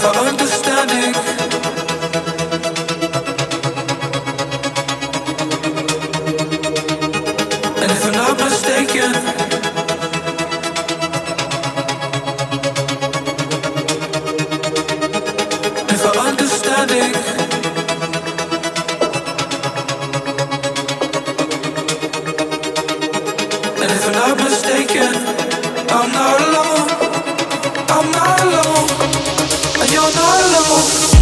if I understand it, and if I'm not mistaken, if I understand it, and if I'm not mistaken, I'm not alone, I'm not alone, and you're not alone.